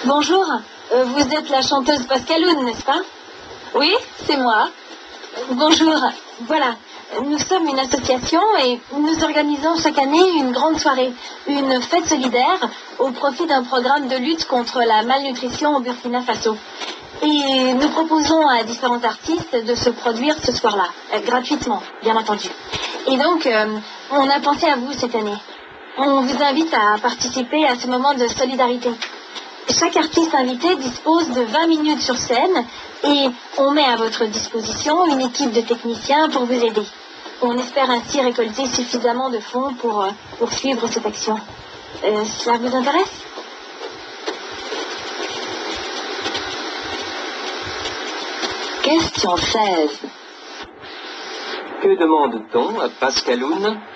Bonjour, vous êtes la chanteuse Pascaloune, n'est-ce pas? Oui, c'est moi. Bonjour, voilà, nous sommes une association et nous organisons chaque année une grande soirée, une fête solidaire au profit d'un programme de lutte contre la malnutrition au Burkina Faso. Et nous proposons à différents artistes de se produire ce soir-là, gratuitement, bien entendu. Et donc, on a pensé à vous cette année. On vous invite à participer à ce moment de solidarité. Chaque artiste invité dispose de 20 minutes sur scène et on met à votre disposition une équipe de techniciens pour vous aider. On espère ainsi récolter suffisamment de fonds pour poursuivre cette action. Cela vous intéresse? Question 16. Que demande-t-on à Pascaloune